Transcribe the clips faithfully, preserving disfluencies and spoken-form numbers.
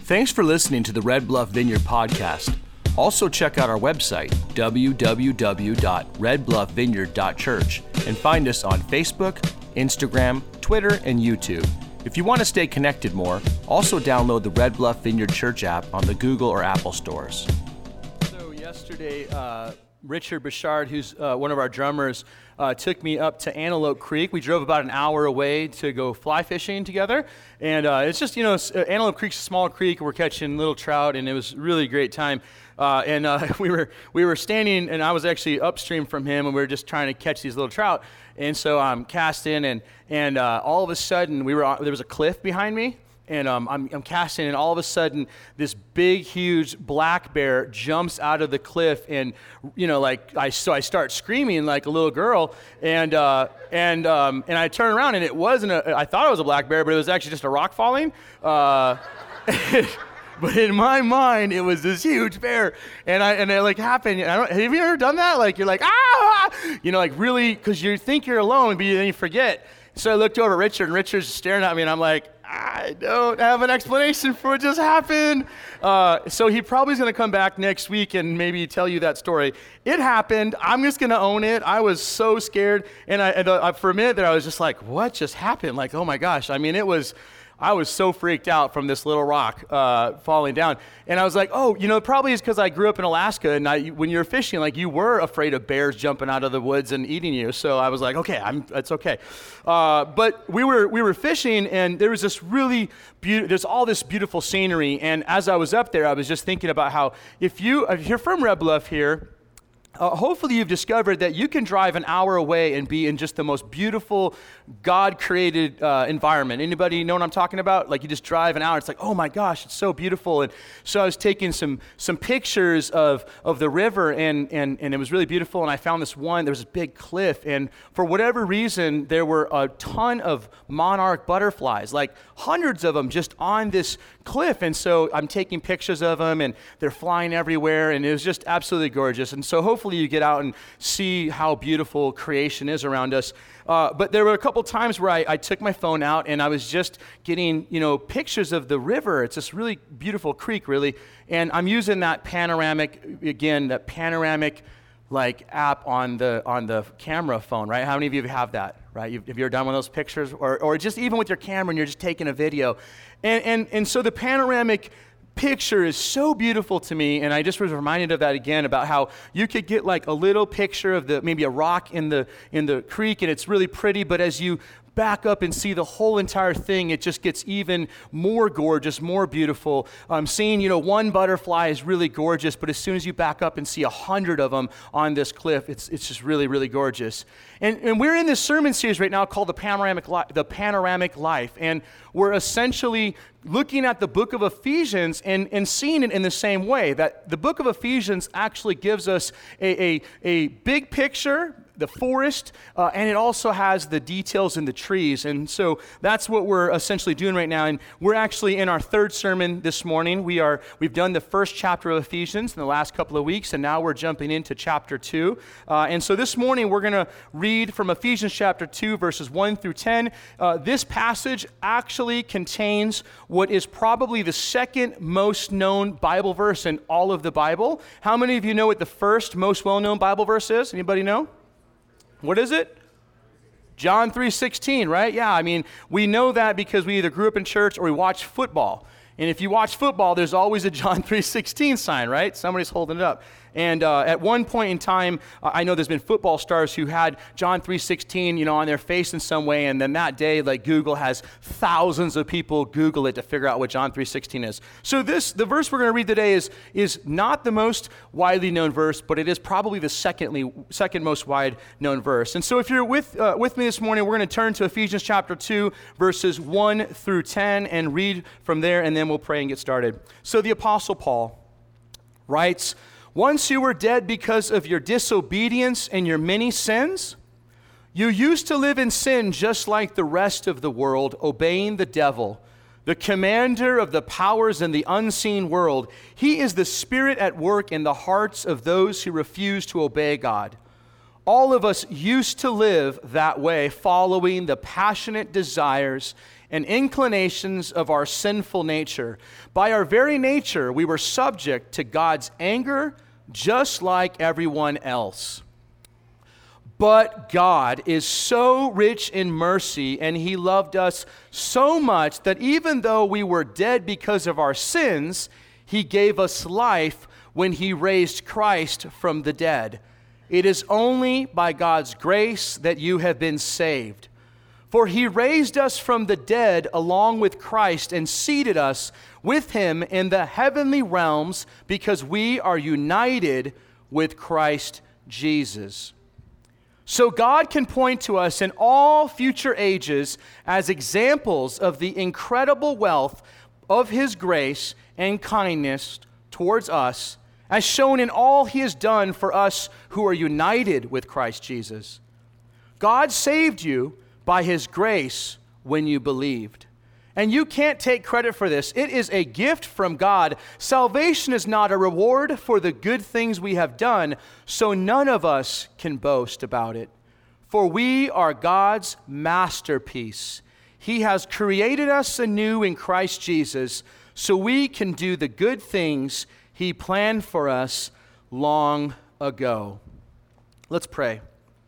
Thanks for listening to the Red Bluff Vineyard podcast. Also check out our website, w w w dot red bluff vineyard dot church, and find us on Facebook, Instagram, Twitter, and YouTube. If you want to stay connected more, also download the Red Bluff Vineyard Church app on the Google or Apple stores. So yesterday, uh, Richard Bouchard, who's uh, one of our drummers, uh, took me up to Antelope Creek. We drove about an hour away to go fly fishing together. And uh, it's just, you know, Antelope Creek's a small creek. We're catching little trout, and it was really a great time. Uh, and uh, we were we were standing, and I was actually upstream from him, and we were just trying to catch these little trout. And so I'm casting, and and uh, all of a sudden, we were on, there was a cliff behind me, and um, I'm, I'm casting, and all of a sudden, this big, huge black bear jumps out of the cliff, and you know, like I so I start screaming like a little girl, and uh, and um, and I turn around, and it wasn't a, I thought it was a black bear, but it was actually just a rock falling. Uh, But in my mind, it was this huge bear, and I and it like happened. I don't, have you ever done that? Like you're like ah, you know, like really, because you think you're alone, but then you forget. So I looked over at Richard, and Richard's staring at me, and I'm like, I don't have an explanation for what just happened. Uh, so he probably is going to come back next week and maybe tell you that story. It happened. I'm just going to own it. I was so scared, and I and uh, for a minute there, I was just like, what just happened? Like, oh my gosh. I mean, it was. I was so freaked out from this little rock uh, falling down. And I was like, oh, you know, probably it's because I grew up in Alaska, and I, when you're fishing, like you were afraid of bears jumping out of the woods and eating you. So I was like, okay, I'm, it's okay. Uh, but we were we were fishing, and there was this really beautiful, there's all this beautiful scenery. And as I was up there, I was just thinking about how if, you, if you're from Red Bluff here, Uh, hopefully you've discovered that you can drive an hour away and be in just the most beautiful God-created uh, environment. Anybody know what I'm talking about? Like you just drive an hour, it's like, oh my gosh, it's so beautiful. And so I was taking some some pictures of of the river, and and and it was really beautiful. And I found this one, there was this big cliff, and for whatever reason, there were a ton of monarch butterflies, like hundreds of them just on this cliff. And so I'm taking pictures of them, and they're flying everywhere, and it was just absolutely gorgeous. And so hopefully you get out and see how beautiful creation is around us. Uh, but there were a couple times where I, I took my phone out, and I was just getting, you know, pictures of the river. It's this really beautiful creek, really. And I'm using that panoramic, again, that panoramic like app on the on the camera phone, right? How many of you have that, right? You've, have you ever done one of those pictures? Or or just even with your camera, and you're just taking a video. And and and so the panoramic picture is so beautiful to me, and I just was reminded of that again, about how you could get like a little picture of the maybe a rock in the in the creek, and it's really pretty, but as you back up and see the whole entire thing, it just gets even more gorgeous, more beautiful. Um, seeing, you know, one butterfly is really gorgeous, but as soon as you back up and see a hundred of them on this cliff, it's it's just really, really gorgeous. And and we're in this sermon series right now called the Panoramic Li- the Panoramic Life, and we're essentially looking at the book of Ephesians and, and seeing it in the same way, that the book of Ephesians actually gives us a, a, a big picture, the forest, uh, and it also has the details in the trees. And so that's what we're essentially doing right now. And we're actually in our third sermon this morning. We are, we've done the first chapter of Ephesians in the last couple of weeks, and now we're jumping into chapter two. Uh, and so this morning we're going to read from Ephesians chapter two, verses one through ten. Uh, this passage actually contains what is probably the second most known Bible verse in all of the Bible. How many of you know what the first most well-known Bible verse is? Anybody know? What is it? John three sixteen, right? Yeah, I mean, we know that because we either grew up in church or we watch football. And if you watch football, there's always a John three sixteen sign, right? Somebody's holding it up. And uh, at one point in time, uh, I know there's been football stars who had John three sixteen, you know, on their face in some way, and then that day, like Google has thousands of people Google it to figure out what John three sixteen is. So this, the verse we're going to read today is is not the most widely known verse, but it is probably the secondly second most wide known verse. And so if you're with uh, with me this morning, we're going to turn to Ephesians chapter two, verses one through ten, and read from there, and then we'll pray and get started. So the Apostle Paul writes, "Once you were dead because of your disobedience and your many sins, you used to live in sin just like the rest of the world, obeying the devil, the commander of the powers in the unseen world. He is the spirit at work in the hearts of those who refuse to obey God. All of us used to live that way, following the passionate desires and inclinations of our sinful nature. By our very nature, we were subject to God's anger, just like everyone else. But God is so rich in mercy, and he loved us so much that even though we were dead because of our sins, he gave us life when he raised Christ from the dead. It is only by God's grace that you have been saved. For he raised us from the dead along with Christ and seated us with him in the heavenly realms because we are united with Christ Jesus. So God can point to us in all future ages as examples of the incredible wealth of his grace and kindness towards us, as shown in all he has done for us who are united with Christ Jesus. God saved you by his grace when you believed. And you can't take credit for this. It is a gift from God. Salvation is not a reward for the good things we have done, so none of us can boast about it. For we are God's masterpiece. He has created us anew in Christ Jesus, so we can do the good things he planned for us long ago. Let's pray.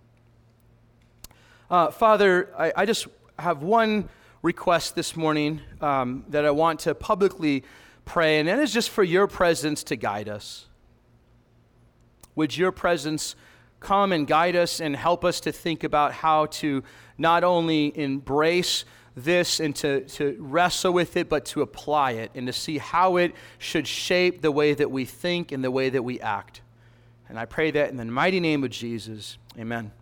Uh, Father, I, I just have one request this morning um, that I want to publicly pray, and that is just for your presence to guide us. Would your presence come and guide us and help us to think about how to not only embrace this and to, to wrestle with it, but to apply it and to see how it should shape the way that we think and the way that we act. And I pray that in the mighty name of Jesus, amen.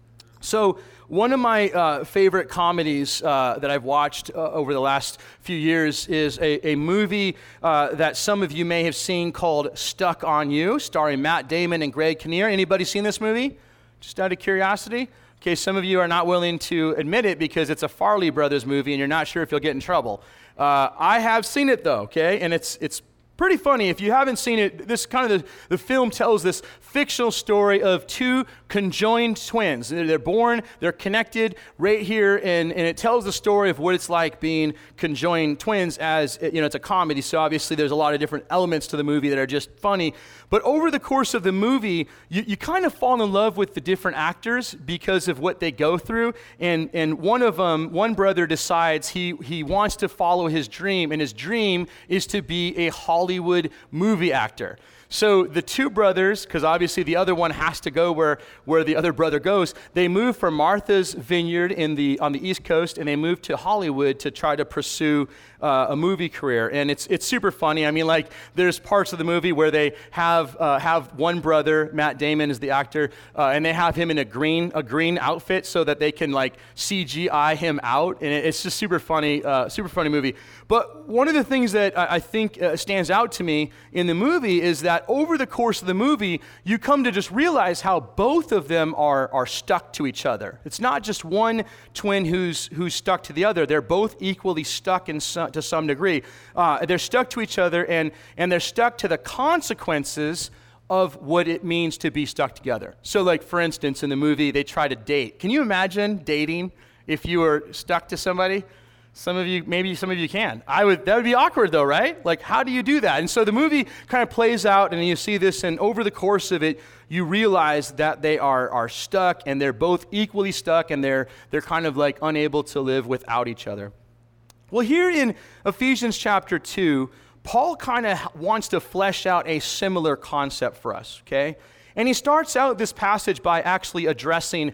So one of my uh, favorite comedies uh, that I've watched uh, over the last few years is a, a movie uh, that some of you may have seen called Stuck on You, starring Matt Damon and Greg Kinnear. Anybody seen this movie? Just out of curiosity? Okay, some of you are not willing to admit it because it's a Farley Brothers movie and you're not sure if you'll get in trouble. Uh, I have seen it though, okay, and it's it's pretty funny. If you haven't seen it, this kind of the, the film tells this fictional story of two conjoined twins. They're born, they're connected right here, and, and it tells the story of what it's like being conjoined twins as, you know, it's a comedy, so obviously there's a lot of different elements to the movie that are just funny. But over the course of the movie, you, you kind of fall in love with the different actors because of what they go through, and, and one of them, one brother decides he, he wants to follow his dream, and his dream is to be a Hollywood Hollywood movie actor. So the two brothers, because obviously the other one has to go where, where the other brother goes, they move from Martha's Vineyard in the on the East Coast, and they move to Hollywood to try to pursue uh, a movie career. And it's it's super funny. I mean, like, there's parts of the movie where they have uh, have one brother, Matt Damon is the actor, uh, and they have him in a green a green outfit so that they can like C G I him out, and it, it's just super funny, uh, super funny movie. But one of the things that I, I think uh, stands out to me in the movie is that over the course of the movie, you come to just realize how both of them are are stuck to each other. It's not just one twin who's who's stuck to the other. They're both equally stuck in some, to some degree. Uh, they're stuck to each other, and and they're stuck to the consequences of what it means to be stuck together. So, like, for instance, in the movie, they try to date. Can you imagine dating if you were stuck to somebody? Some of you, maybe some of you can. I would. That would be awkward, though, right? Like, how do you do that? And so the movie kind of plays out, and you see this, and over the course of it, you realize that they are are stuck, and they're both equally stuck, and they're they're kind of like unable to live without each other. Well, here in Ephesians chapter two, Paul kind of wants to flesh out a similar concept for us, okay? And he starts out this passage by actually addressing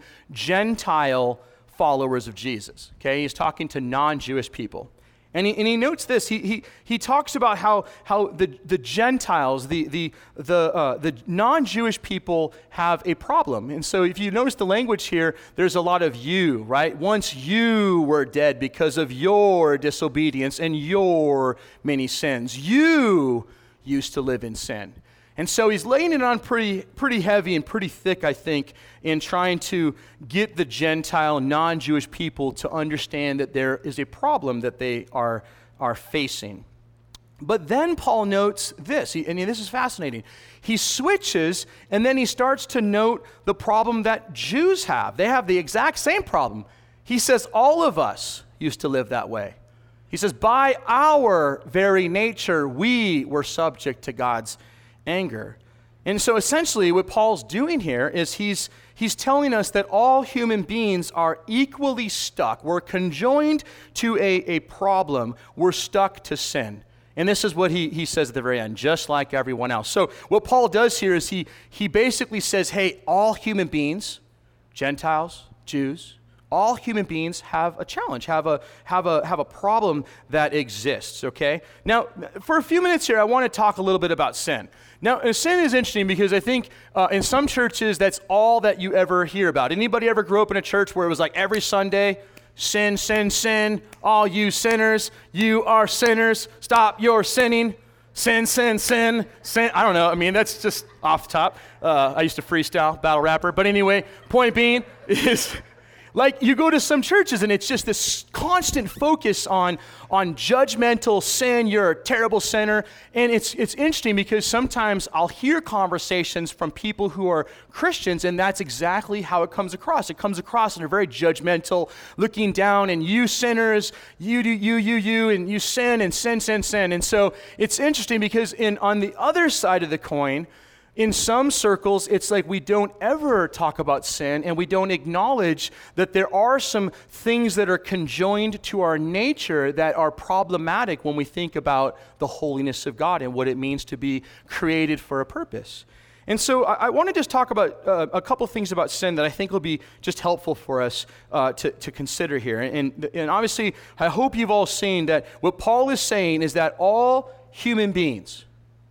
Gentile followers of Jesus, okay? He's talking to non-Jewish people. And he, and he notes this, he, he, he talks about how, how the, the Gentiles, the, the, the, uh, the non-Jewish people have a problem. And so if you notice the language here, there's a lot of you, right? Once you were dead because of your disobedience and your many sins. You used to live in sin. And so he's laying it on pretty pretty heavy and pretty thick, I think, in trying to get the Gentile, non-Jewish people to understand that there is a problem that they are, are facing. But then Paul notes this, he, and this is fascinating. He switches, and then he starts to note the problem that Jews have. They have the exact same problem. He says, all of us used to live that way. He says, by our very nature, we were subject to God's anger. And so essentially what Paul's doing here is he's he's telling us that all human beings are equally stuck. We're conjoined to a, a problem. We're stuck to sin. And this is what he, he says at the very end, just like everyone else. So what Paul does here is he he basically says, hey, all human beings, Gentiles, Jews, all human beings have a challenge, have a have a have a problem that exists, okay? Now, for a few minutes here, I want to talk a little bit about sin. Now, sin is interesting because I think uh, in some churches, that's all that you ever hear about. Anybody ever grew up in a church where it was like every Sunday, sin, sin, sin, all you sinners, you are sinners, stop your sinning, sin, sin, sin, sin. I don't know, I mean, that's just off the top. Uh, I used to freestyle, battle rapper. But anyway, point being is... Like, you go to some churches and it's just this constant focus on, on judgmental sin. You're a terrible sinner. And it's it's interesting because sometimes I'll hear conversations from people who are Christians, and that's exactly how it comes across. It comes across in a very judgmental, looking down, and you sinners, you do, you, you, you, and you sin and sin, sin, sin. And so it's interesting because in on the other side of the coin, in some circles, it's like we don't ever talk about sin, and we don't acknowledge that there are some things that are conjoined to our nature that are problematic when we think about the holiness of God and what it means to be created for a purpose. And so I, I want to just talk about uh, a couple things about sin that I think will be just helpful for us uh, to, to consider here. And, and obviously, I hope you've all seen that what Paul is saying is that all human beings,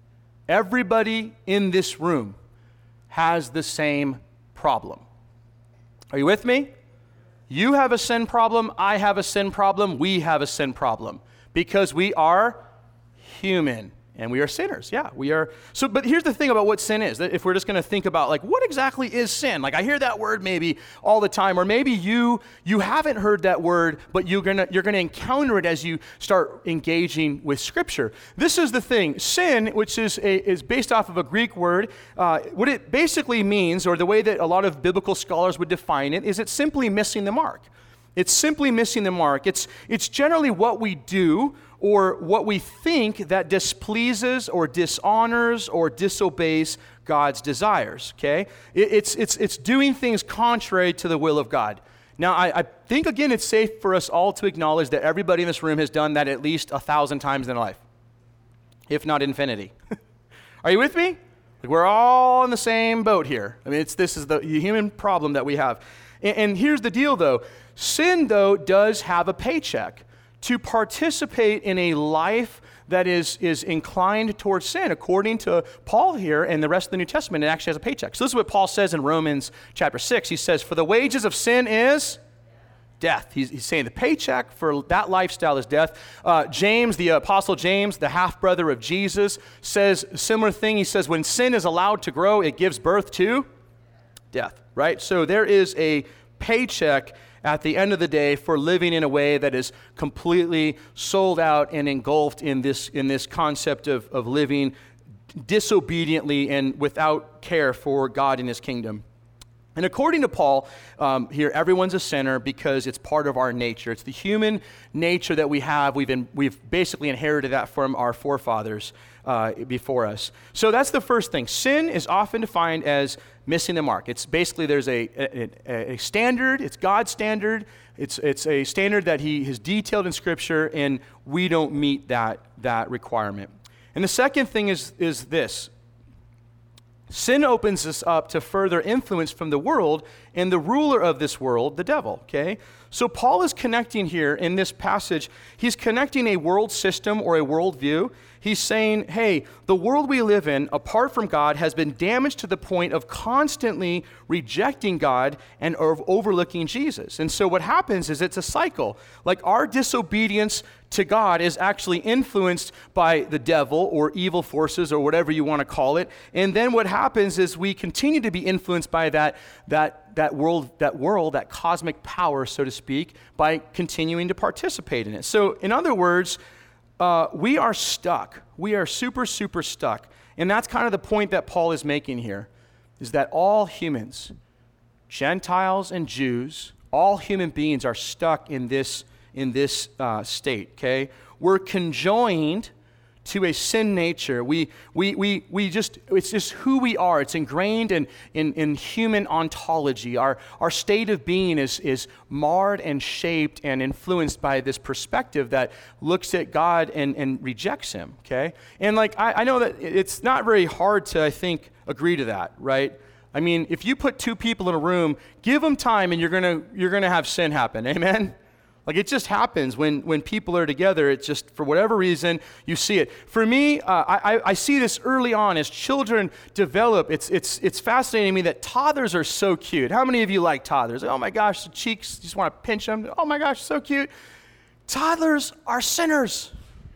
everybody in this room has the same problem. Are you with me? You have a sin problem. I have a sin problem. We have a sin problem because we are human and we are sinners. Yeah, we are. So, but here's the thing about what sin is. That if we're just going to think about like what exactly is sin? Like I hear that word maybe all the time, or maybe you you haven't heard that word, but you're gonna you're gonna encounter it as you start engaging with Scripture. This is the thing. Sin, which is a, is based off of a Greek word, uh, what it basically means, or the way that a lot of biblical scholars would define it, is it's simply missing the mark. It's simply missing the mark. It's it's generally what we do or what we think that displeases or dishonors or disobeys God's desires, okay? It, it's, it's, it's doing things contrary to the will of God. Now, I, I think, again, it's safe for us all to acknowledge that everybody in this room has done that at least a thousand times in their life, if not infinity. Are you with me? Like we're all in the same boat here. I mean, it's this is the human problem that we have. And, and here's the deal, though. Sin, though, does have a paycheck. To participate in a life that is, is inclined towards sin, according to Paul here and the rest of the New Testament, it actually has a paycheck. So this is what Paul says in Romans chapter six. He says, for the wages of sin is death. He's, he's saying the paycheck for that lifestyle is death. Uh, James, the Apostle James, the half-brother of Jesus, says a similar thing. He says, when sin is allowed to grow, it gives birth to death, right? So there is a paycheck at the end of the day for living in a way that is completely sold out and engulfed in this in this concept of, of living disobediently and without care for God and his kingdom. And according to Paul, um, here, everyone's a sinner because it's part of our nature. It's the human nature that we have. We've been, we've basically inherited that from our forefathers uh, before us. So that's the first thing. Sin is often defined as missing the mark. It's basically there's a, a, a standard. It's God's standard. It's it's a standard that he has detailed in Scripture, and we don't meet that that requirement. And the second thing is is this. Sin opens us up to further influence from the world and the ruler of this world, the devil, okay? So Paul is connecting here in this passage, he's connecting a world system or a worldview. He's saying, hey, the world we live in, apart from God, has been damaged to the point of constantly rejecting God and of overlooking Jesus. And so what happens is it's a cycle. Like our disobedience to God is actually influenced by the devil or evil forces or whatever you want to call it. And then what happens is we continue to be influenced by that, that, that world, that world, that cosmic power, so to speak, by continuing to participate in it. So in other words, uh, we are stuck. We are super, super stuck. And that's kind of the point that Paul is making here, is that all humans, Gentiles and Jews, all human beings are stuck in this in this uh, state, okay? We're conjoined to a sin nature. We we we we just, it's just who we are. It's ingrained in, in, in human ontology. Our our state of being is, is marred and shaped and influenced by this perspective that looks at God and, and rejects him, okay? And like, I, I know that it's not very hard to, I think, agree to that, right? I mean, if you put two people in a room, give them time and you're gonna you're gonna have sin happen, amen? Like, it just happens when, when people are together. It's just, for whatever reason, you see it. For me, uh, I, I see this early on as children develop. It's it's it's fascinating to me that toddlers are so cute. How many of you like toddlers? Oh my gosh, the cheeks, you just want to pinch them. Oh my gosh, so cute. Toddlers are sinners.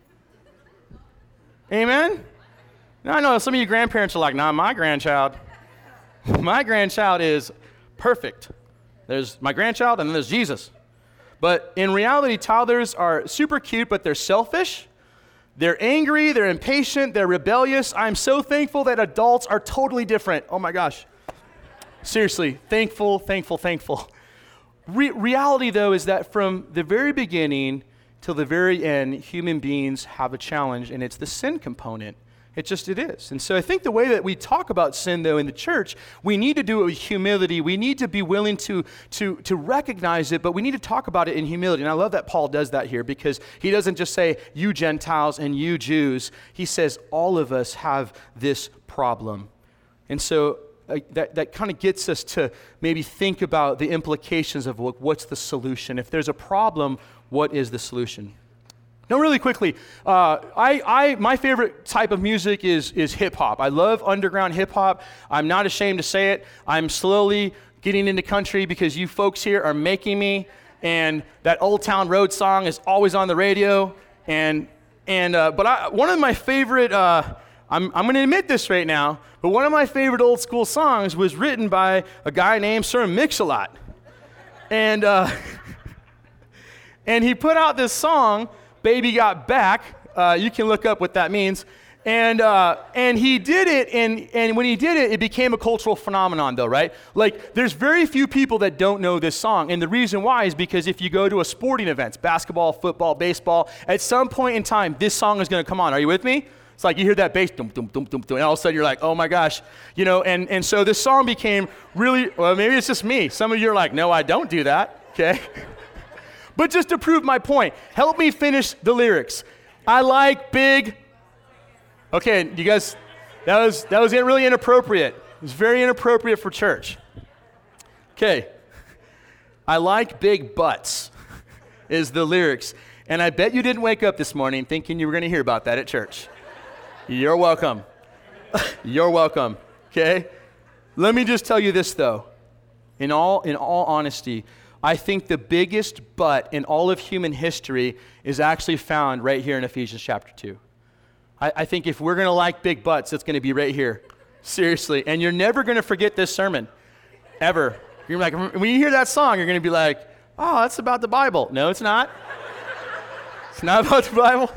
Amen? Now, I know some of you grandparents are like, nah, my grandchild. My grandchild is perfect. There's my grandchild and then there's Jesus. But in reality, toddlers are super cute, but they're selfish. They're angry, they're impatient, they're rebellious. I'm so thankful that adults are totally different. Oh my gosh. Seriously, thankful, thankful, thankful. Re- reality, though, is that from the very beginning till the very end, human beings have a challenge, and it's the sin component. It just, it is. And so I think the way that we talk about sin, though, in the church, we need to do it with humility. We need to be willing to, to, to recognize it, but we need to talk about it in humility. And I love that Paul does that here, because he doesn't just say, you Gentiles and you Jews. He says, all of us have this problem. And so uh, that, that kind of gets us to maybe think about the implications of what, what's the solution. If there's a problem, what is the solution? Now, really quickly, uh, I, I, my favorite type of music is, is hip-hop. I love underground hip-hop. I'm not ashamed to say it. I'm slowly getting into country because you folks here are making me, and that Old Town Road song is always on the radio. And, and uh, but I, one of my favorite, uh, I'm, I'm going to admit this right now, but one of my favorite old school songs was written by a guy named Sir Mix-a-Lot. And, uh, and he put out this song, Baby Got Back. Uh, you can look up what that means. And uh, and he did it, and, and when he did it, it became a cultural phenomenon, though, right? Like, there's very few people that don't know this song, and the reason why is because if you go to a sporting event, basketball, football, baseball, at some point in time, this song is going to come on. Are you with me? It's like you hear that bass, dum, dum, dum, dum, dum, and all of a sudden you're like, oh my gosh. You know, and, and so this song became really, well, maybe it's just me. Some of you are like, no, I don't do that, okay? But just to prove my point, help me finish the lyrics. I like big, okay, you guys, that was that was really inappropriate. It was very inappropriate for church. Okay, I like big butts is the lyrics. And I bet you didn't wake up this morning thinking you were going to hear about that at church. You're welcome. You're welcome, okay? Let me just tell you this, though. In all in all honesty, I think the biggest but in all of human history is actually found right here in Ephesians chapter two. I, I think if we're going to like big butts, it's going to be right here. Seriously. And you're never going to forget this sermon. Ever. You're like, when you hear that song, you're going to be like, oh, that's about the Bible. No, it's not. It's not about the Bible.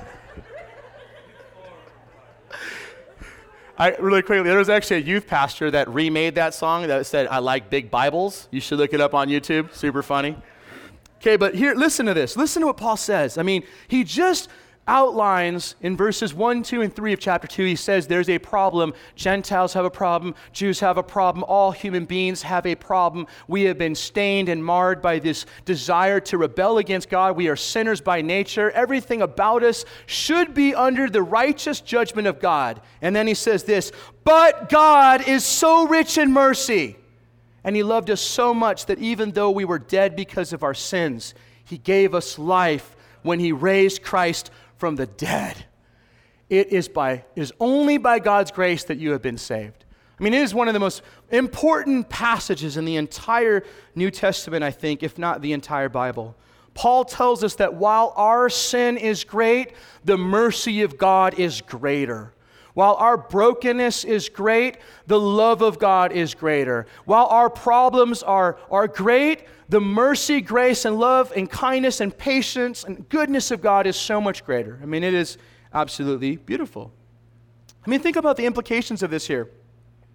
I, really quickly, there was actually a youth pastor that remade that song that said, I like big Bibles. You should look it up on YouTube. Super funny. Okay, but here, listen to this. Listen to what Paul says. I mean, he just outlines in verses one, two, and three of chapter two, he says there's a problem. Gentiles have a problem. Jews have a problem. All human beings have a problem. We have been stained and marred by this desire to rebel against God. We are sinners by nature. Everything about us should be under the righteous judgment of God. And then he says this, but God is so rich in mercy, and he loved us so much that even though we were dead because of our sins, he gave us life when he raised Christ from the dead. It is by it is only by God's grace that you have been saved. I mean, it is one of the most important passages in the entire New Testament, I think, if not the entire Bible. Paul tells us that while our sin is great, the mercy of God is greater. While our brokenness is great, the love of God is greater. While our problems are, are great, the mercy, grace, and love, and kindness, and patience, and goodness of God is so much greater. I mean, it is absolutely beautiful. I mean, think about the implications of this here.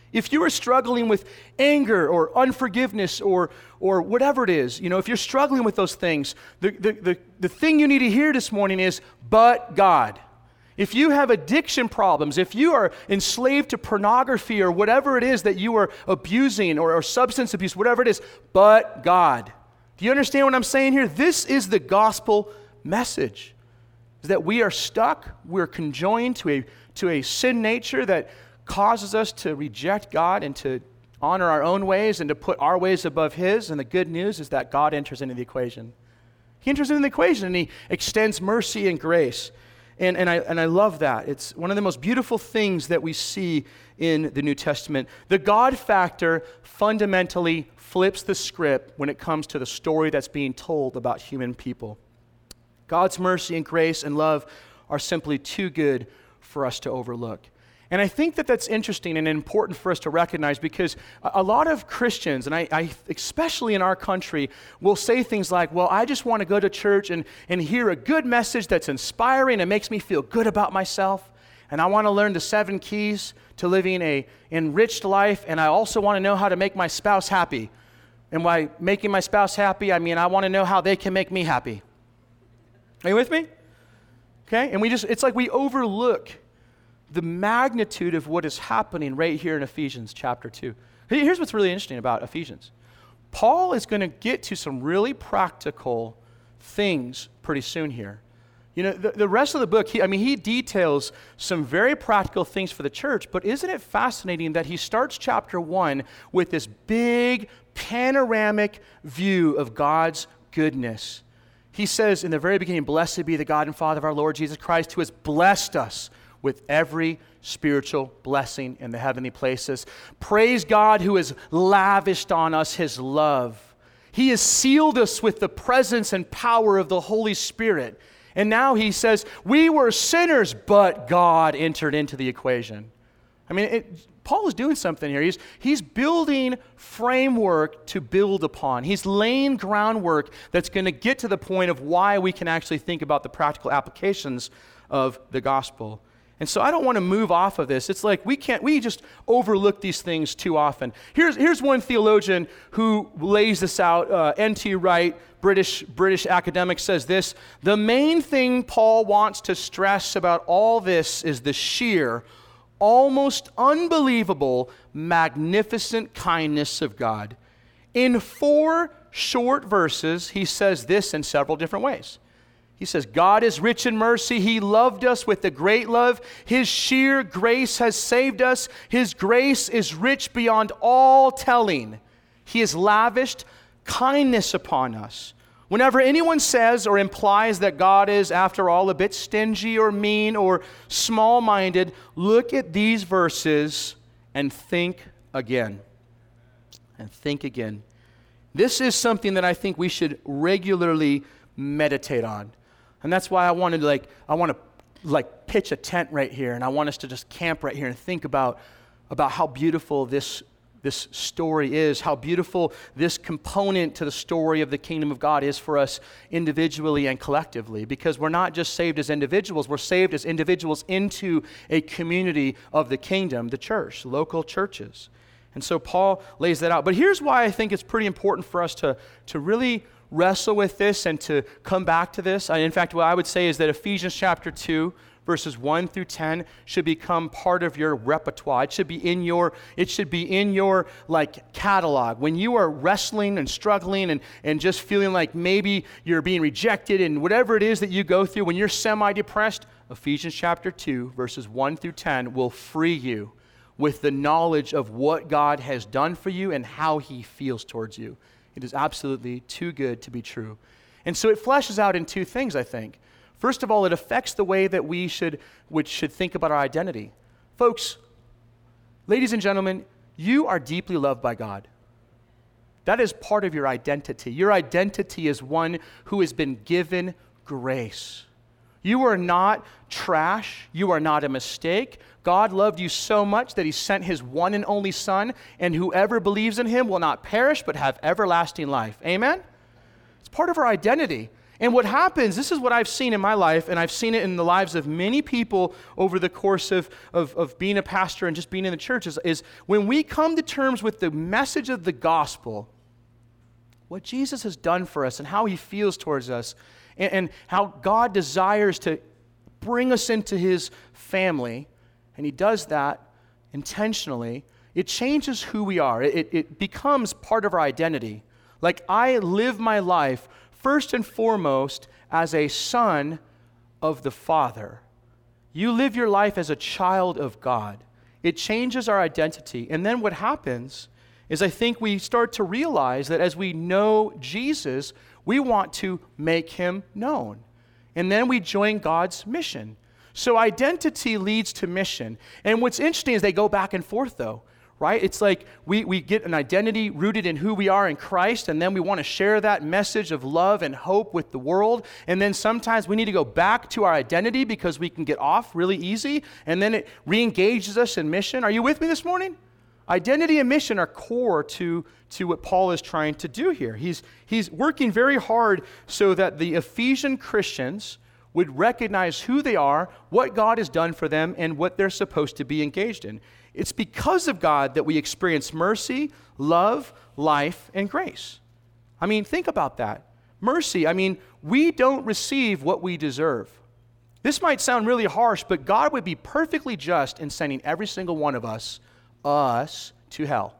If you are struggling with anger or unforgiveness or or whatever it is, you know, if you're struggling with those things, the, the, the, the thing you need to hear this morning is, but God. If you have addiction problems, if you are enslaved to pornography or whatever it is that you are abusing or, or substance abuse, whatever it is, but God. Do you understand what I'm saying here? This is the gospel message, is that we are stuck, we're conjoined to a, to a sin nature that causes us to reject God and to honor our own ways and to put our ways above His. And the good news is that God enters into the equation. He enters into the equation and He extends mercy and grace. And, and, I, and I love that. It's one of the most beautiful things that we see in the New Testament. The God factor fundamentally flips the script when it comes to the story that's being told about human people. God's mercy and grace and love are simply too good for us to overlook. And I think that that's interesting and important for us to recognize, because a lot of Christians, and I, I especially in our country, will say things like, well, I just want to go to church and, and hear a good message that's inspiring and makes me feel good about myself. And I want to learn the seven keys to living a enriched life. And I also want to know how to make my spouse happy. And by making my spouse happy, I mean I want to know how they can make me happy. Are you with me? Okay? And we just, it's like we overlook the magnitude of what is happening right here in Ephesians chapter two. Here's what's really interesting about Ephesians. Paul is going to get to some really practical things pretty soon here. You know, the, the rest of the book, he, I mean, he details some very practical things for the church, but isn't it fascinating that he starts chapter one with this big panoramic view of God's goodness. He says in the very beginning, blessed be the God and Father of our Lord Jesus Christ, who has blessed us with every spiritual blessing in the heavenly places. Praise God who has lavished on us His love. He has sealed us with the presence and power of the Holy Spirit. And now he says, we were sinners, but God entered into the equation. I mean, it, Paul is doing something here. He's, he's building framework to build upon. He's laying groundwork that's going to get to the point of why we can actually think about the practical applications of the gospel. And so I don't want to move off of this. It's like we can't, we just overlook these things too often. Here's, here's one theologian who lays this out. Uh, N T Wright, British, British academic, says this: the main thing Paul wants to stress about all this is the sheer, almost unbelievable, magnificent kindness of God. In four short verses, he says this in several different ways. He says, God is rich in mercy. He loved us with a great love. His sheer grace has saved us. His grace is rich beyond all telling. He has lavished kindness upon us. Whenever anyone says or implies that God is, after all, a bit stingy or mean or small-minded, look at these verses and think again. And think again. This is something that I think we should regularly meditate on. And that's why I wanted to like I want to like pitch a tent right here, and I want us to just camp right here and think about about how beautiful this this story is, how beautiful this component to the story of the kingdom of God is for us individually and collectively, because we're not just saved as individuals, we're saved as individuals into a community of the kingdom, the church, local churches. And so Paul lays that out. But here's why I think it's pretty important for us to to really wrestle with this and to come back to this. In fact, what I would say is that Ephesians chapter two, verses one through ten should become part of your repertoire. It should be in your, it should be in your like catalog. When you are wrestling and struggling and, and just feeling like maybe you're being rejected and whatever it is that you go through, when you're semi-depressed, Ephesians chapter two, verses one through ten will free you with the knowledge of what God has done for you and how He feels towards you. It is absolutely too good to be true. And so it fleshes out in two things, I think. First of all, it affects the way that we should, which should think about our identity. Folks, ladies and gentlemen, you are deeply loved by God. That is part of your identity. Your identity is one who has been given grace. You are not trash. You are not a mistake. God loved you so much that He sent His one and only Son, and whoever believes in Him will not perish but have everlasting life. Amen? It's part of our identity. And what happens, this is what I've seen in my life, and I've seen it in the lives of many people over the course of, of, of being a pastor and just being in the church, is, is when we come to terms with the message of the gospel, what Jesus has done for us and how he feels towards us, and, and how God desires to bring us into his family, and he does that intentionally, it changes who we are. It, it becomes part of our identity. Like, I live my life first and foremost as a son of the Father. You live your life as a child of God. It changes our identity. And then what happens is I think we start to realize that as we know Jesus, we want to make him known. And then we join God's mission. So identity leads to mission. And what's interesting is they go back and forth, though. Right? It's like we, we get an identity rooted in who we are in Christ, and then we want to share that message of love and hope with the world. And then sometimes we need to go back to our identity because we can get off really easy, and then it re-engages us in mission. Are you with me this morning? Identity and mission are core to, to what Paul is trying to do here. He's, he's working very hard so that the Ephesian Christians would recognize who they are, what God has done for them, and what they're supposed to be engaged in. It's because of God that we experience mercy, love, life, and grace. I mean, think about that. Mercy, I mean, we don't receive what we deserve. This might sound really harsh, but God would be perfectly just in sending every single one of us, us, to hell.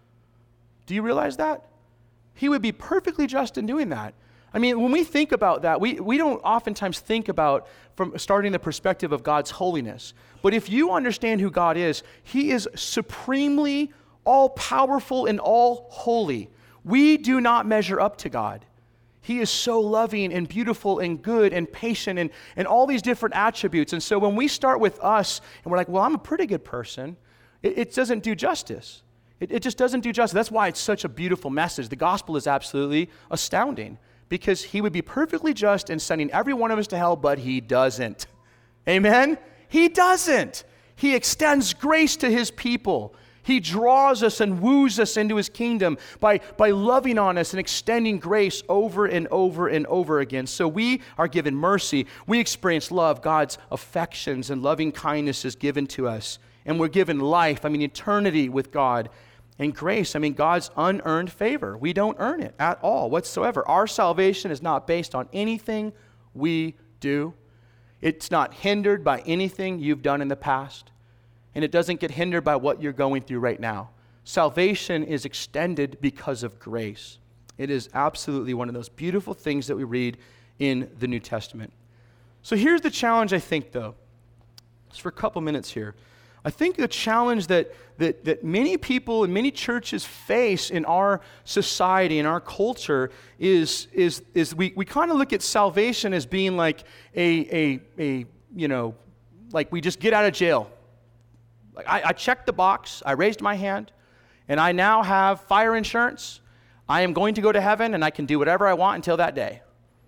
Do you realize that? He would be perfectly just in doing that. I mean, when we think about that, we, we don't oftentimes think about from starting the perspective of God's holiness. But if you understand who God is, he is supremely all-powerful and all-holy. We do not measure up to God. He is so loving and beautiful and good and patient and, and all these different attributes. And so when we start with us and we're like, well, I'm a pretty good person, it, it doesn't do justice. It, it just doesn't do justice. That's why it's such a beautiful message. The gospel is absolutely astounding. Because he would be perfectly just in sending every one of us to hell, but he doesn't. Amen? He doesn't. He extends grace to his people. He draws us and woos us into his kingdom by, by loving on us and extending grace over and over and over again. So we are given mercy. We experience love. God's affections and loving kindness is given to us. And we're given life, I mean eternity with God. And grace, I mean, God's unearned favor. We don't earn it at all whatsoever. Our salvation is not based on anything we do. It's not hindered by anything you've done in the past. And it doesn't get hindered by what you're going through right now. Salvation is extended because of grace. It is absolutely one of those beautiful things that we read in the New Testament. So here's the challenge, I think, though. Just for a couple minutes here. I think the challenge that, that, that many people and many churches face in our society, in our culture, is, is, is we, we kind of look at salvation as being like a, a, a, you know, like we just get out of jail. Like I, I checked the box, I raised my hand, and I now have fire insurance. I am going to go to heaven, and I can do whatever I want until that day.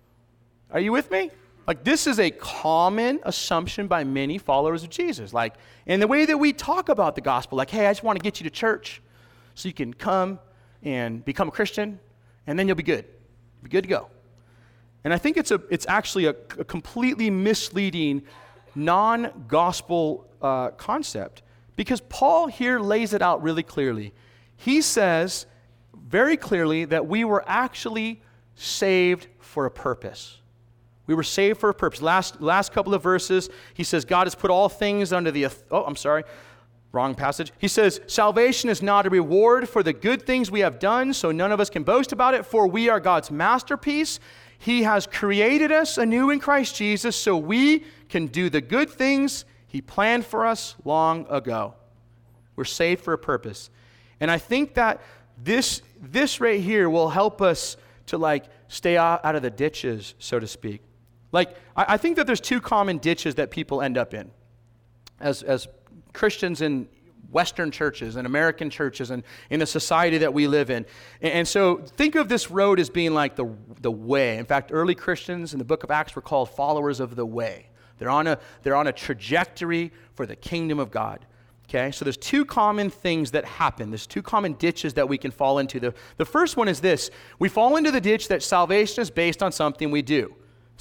Are you with me? Like, this is a common assumption by many followers of Jesus. Like, in the way that we talk about the gospel, like, hey, I just want to get you to church so you can come and become a Christian, and then you'll be good. You'll be good to go. And I think it's a it's actually a, a completely misleading, non-gospel uh, concept, because Paul here lays it out really clearly. He says very clearly that we were actually saved for a purpose. We were saved for a purpose. Last last couple of verses, he says, God has put all things under the, oh, I'm sorry, wrong passage. He says, salvation is not a reward for the good things we have done, so none of us can boast about it, for we are God's masterpiece. He has created us anew in Christ Jesus, so we can do the good things he planned for us long ago. We're saved for a purpose. And I think that this, this right here will help us to like stay out, out of the ditches, so to speak. Like, I, I think that there's two common ditches that people end up in as, as Christians in Western churches and American churches and in the society that we live in. And, and so think of this road as being like the, the way. In fact, early Christians in the book of Acts were called followers of the way. They're on a, they're on a trajectory for the kingdom of God. Okay, so there's two common things that happen. There's two common ditches that we can fall into. The, the first one is this. We fall into the ditch that salvation is based on something we do.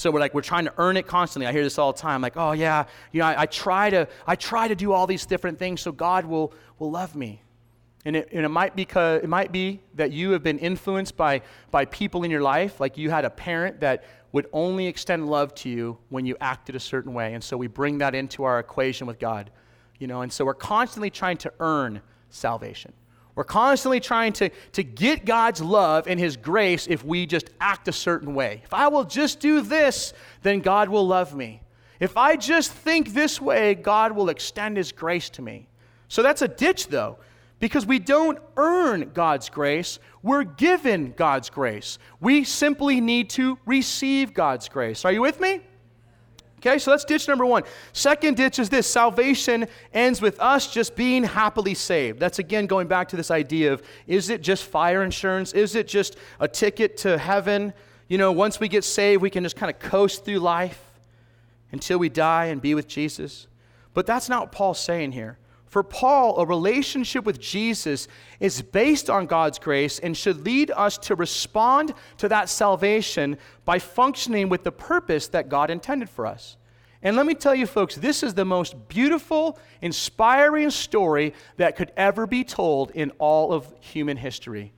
So we're like, we're trying to earn it constantly. I hear this all the time, like, oh yeah, you know, I, I try to, I try to do all these different things so God will, will love me. And it, and it might be, it might be that you have been influenced by, by people in your life, like you had a parent that would only extend love to you when you acted a certain way. And so we bring that into our equation with God, you know, and so we're constantly trying to earn salvation. We're constantly trying to, to get God's love and his grace if we just act a certain way. If I will just do this, then God will love me. If I just think this way, God will extend his grace to me. So that's a ditch though, because we don't earn God's grace. We're given God's grace. We simply need to receive God's grace. Are you with me? Okay, so that's ditch number one. Second ditch is this: salvation ends with us just being happily saved. That's again going back to this idea of, is it just fire insurance? Is it just a ticket to heaven? You know, once we get saved, we can just kind of coast through life until we die and be with Jesus. But that's not what Paul's saying here. For Paul, a relationship with Jesus is based on God's grace and should lead us to respond to that salvation by functioning with the purpose that God intended for us. And let me tell you, folks, this is the most beautiful, inspiring story that could ever be told in all of human history.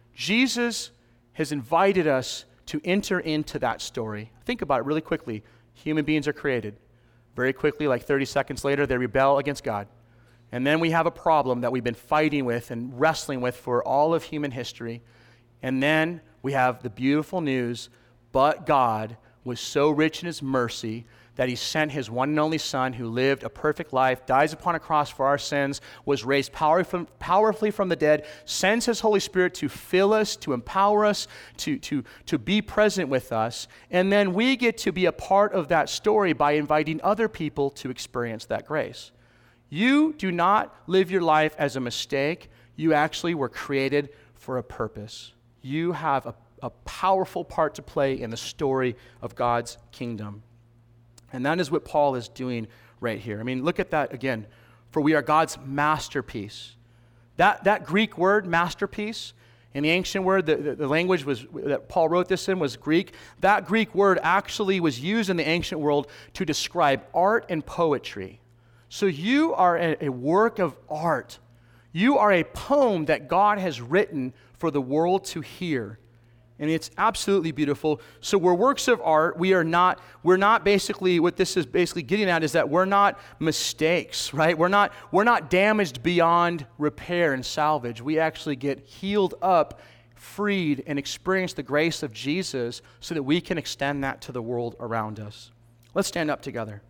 Jesus has invited us to enter into that story. Think about it really quickly. Human beings are created. Very quickly, like thirty seconds later, they rebel against God. And then we have a problem that we've been fighting with and wrestling with for all of human history. And then we have the beautiful news, but God was so rich in his mercy that he sent his one and only Son, who lived a perfect life, dies upon a cross for our sins, was raised power from, powerfully from the dead, sends his Holy Spirit to fill us, to empower us, to, to, to be present with us. And then we get to be a part of that story by inviting other people to experience that grace. You do not live your life as a mistake. You actually were created for a purpose. You have a, a powerful part to play in the story of God's kingdom. And that is what Paul is doing right here. I mean, look at that again. For we are God's masterpiece. That, that Greek word, masterpiece, in the ancient word, the, the, the language was that Paul wrote this in was Greek. That Greek word actually was used in the ancient world to describe art and poetry. So you are a, a work of art. You are a poem that God has written for the world to hear. And it's absolutely beautiful. So we're works of art. We are not, we're not basically, what this is basically getting at is that we're not mistakes, right? We're not, we're not damaged beyond repair and salvage. We actually get healed up, freed, and experience the grace of Jesus so that we can extend that to the world around us. Let's stand up together.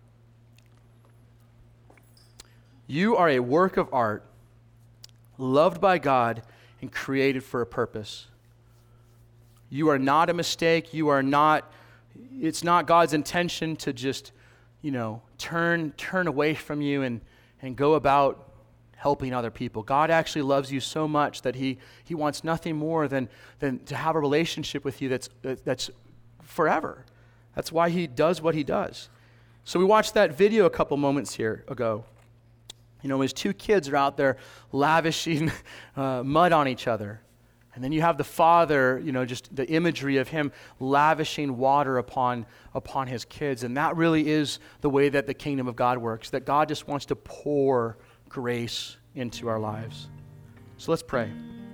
You are a work of art, loved by God and created for a purpose. You are not a mistake. You are not, it's not God's intention to just, you know, turn turn away from you and, and go about helping other people. God actually loves you so much that he, he wants nothing more than, than to have a relationship with you that's, that's forever. That's why he does what he does. So we watched that video a couple moments here ago. You know, his two kids are out there lavishing uh, mud on each other. And then you have the father, you know, just the imagery of him lavishing water upon, upon his kids. And that really is the way that the kingdom of God works, that God just wants to pour grace into our lives. So let's pray.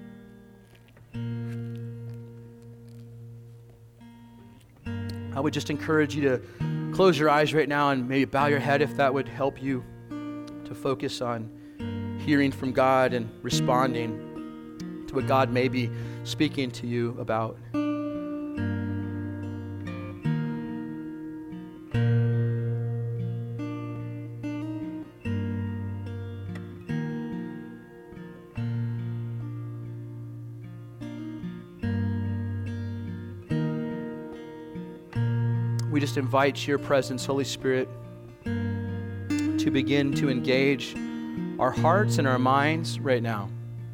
I would just encourage you to close your eyes right now and maybe bow your head if that would help you to focus on hearing from God and responding to what God may be speaking to you about. We just invite your presence, Holy Spirit, to begin to engage our hearts and our minds right now.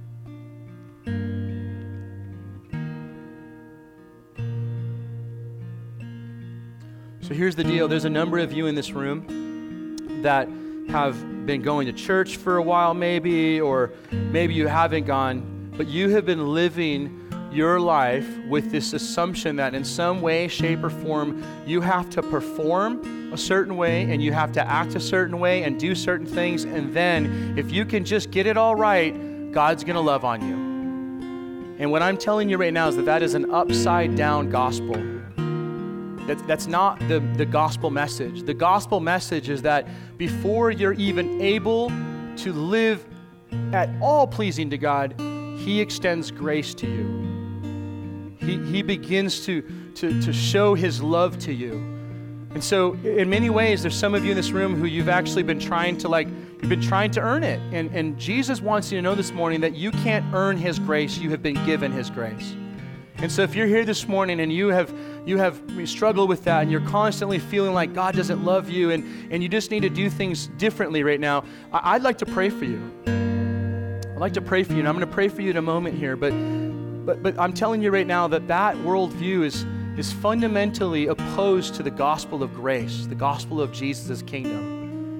So here's the deal. There's a number of you in this room that have been going to church for a while maybe, or maybe you haven't gone, but you have been living your life with this assumption that in some way, shape, or form, you have to perform a certain way and you have to act a certain way and do certain things, and then if you can just get it all right, God's going to love on you. And what I'm telling you right now is that that is an upside down gospel. That's, that's not the, the gospel message. The gospel message is that before you're even able to live at all pleasing to God, He extends grace to you. He, he begins to, to, to show His love to you. And so in many ways, there's some of you in this room who you've actually been trying to like, you've been trying to earn it. And, and Jesus wants you to know this morning that you can't earn His grace. You have been given His grace. And so if you're here this morning and you have you have struggled with that and you're constantly feeling like God doesn't love you and, and you just need to do things differently right now, I, I'd like to pray for you. I'd like to pray for you, and I'm going to pray for you in a moment here, but but but I'm telling you right now that that worldview is, is fundamentally opposed to the gospel of grace, the gospel of Jesus' kingdom.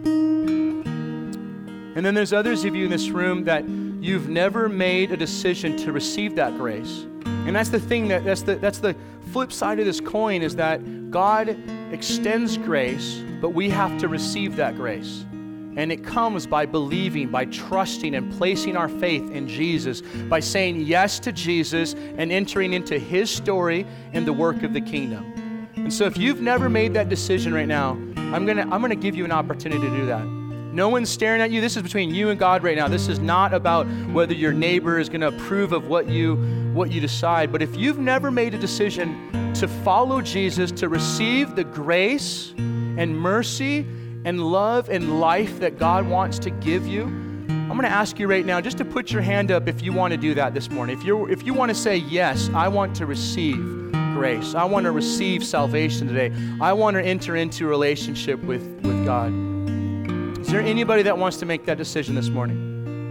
And then there's others of you in this room that you've never made a decision to receive that grace. And that's the thing, that that's the that's the flip side of this coin, is that God extends grace, but we have to receive that grace. And it comes by believing, by trusting and placing our faith in Jesus, by saying yes to Jesus and entering into His story and the work of the kingdom. And so if you've never made that decision right now, I'm gonna I'm gonna give you an opportunity to do that. No one's staring at you. This is between you and God right now. This is not about whether your neighbor is gonna approve of what you what you decide. But if you've never made a decision to follow Jesus, to receive the grace and mercy and love and life that God wants to give you, I'm going to ask you right now just to put your hand up if you want to do that this morning. If you if you want to say, yes, I want to receive grace. I want to receive salvation today. I want to enter into a relationship with, with God. Is there anybody that wants to make that decision this morning?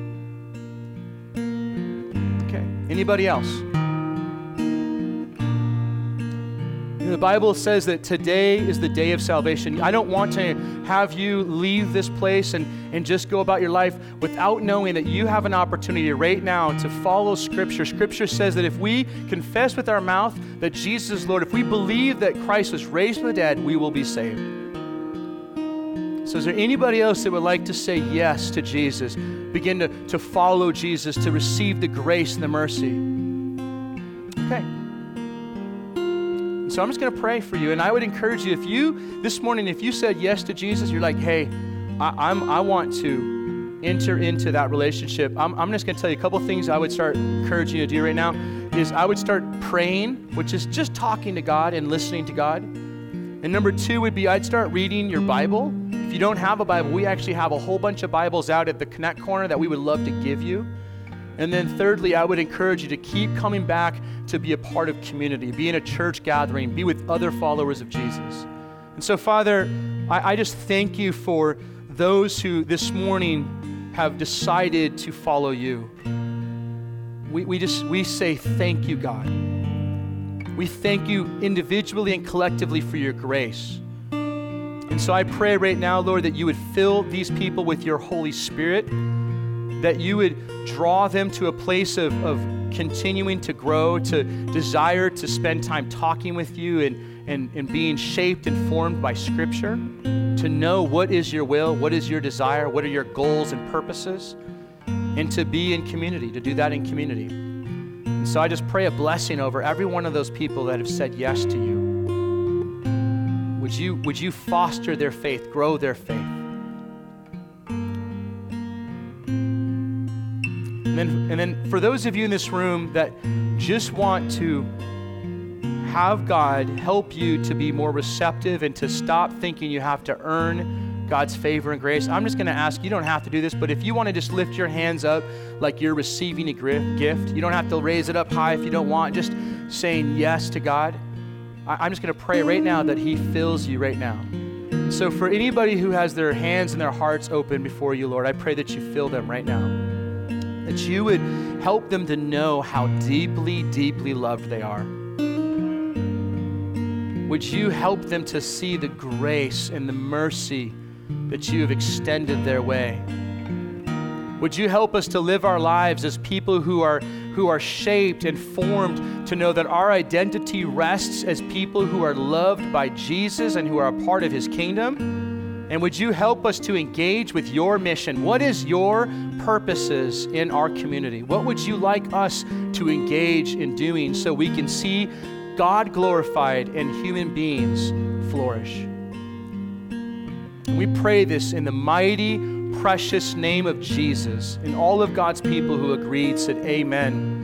Okay. Anybody else? The Bible says that today is the day of salvation. I don't want to have you leave this place and, and just go about your life without knowing that you have an opportunity right now to follow Scripture. Scripture says that if we confess with our mouth that Jesus is Lord, if we believe that Christ was raised from the dead, we will be saved. So is there anybody else that would like to say yes to Jesus, begin to, to follow Jesus, to receive the grace and the mercy? Okay. So I'm just going to pray for you, and I would encourage you, if you, this morning, if you said yes to Jesus, you're like, hey, I, I'm, I want to enter into that relationship. I'm, I'm just going to tell you a couple things I would start encouraging you to do right now, is I would start praying, which is just talking to God and listening to God. And number two would be I'd start reading your Bible. If you don't have a Bible, we actually have a whole bunch of Bibles out at the Connect Corner that we would love to give you. And then thirdly, I would encourage you to keep coming back to be a part of community, be in a church gathering, be with other followers of Jesus. And so, Father, I, I just thank you for those who this morning have decided to follow you. We, we just, we say thank you, God. We thank you individually and collectively for your grace. And so I pray right now, Lord, that you would fill these people with your Holy Spirit, that you would draw them to a place of, of continuing to grow, to desire to spend time talking with you and, and, and being shaped and formed by Scripture, to know what is your will, what is your desire, what are your goals and purposes, and to be in community, to do that in community. And so I just pray a blessing over every one of those people that have said yes to you. Would you, would you foster their faith, grow their faith? And then, and then for those of you in this room that just want to have God help you to be more receptive and to stop thinking you have to earn God's favor and grace, I'm just going to ask, you don't have to do this, but if you want to just lift your hands up like you're receiving a gift, you don't have to raise it up high if you don't want, just saying yes to God. I'm just going to pray right now that He fills you right now. So for anybody who has their hands and their hearts open before you, Lord, I pray that you fill them right now. That you would help them to know how deeply, deeply loved they are. Would you help them to see the grace and the mercy that you have extended their way? Would you help us to live our lives as people who are who are shaped and formed to know that our identity rests as people who are loved by Jesus and who are a part of his kingdom. And would you help us to engage with your mission? What is your purposes in our community? What would you like us to engage in doing so we can see God glorified and human beings flourish? And we pray this in the mighty, precious name of Jesus. And all of God's people who agreed said, amen.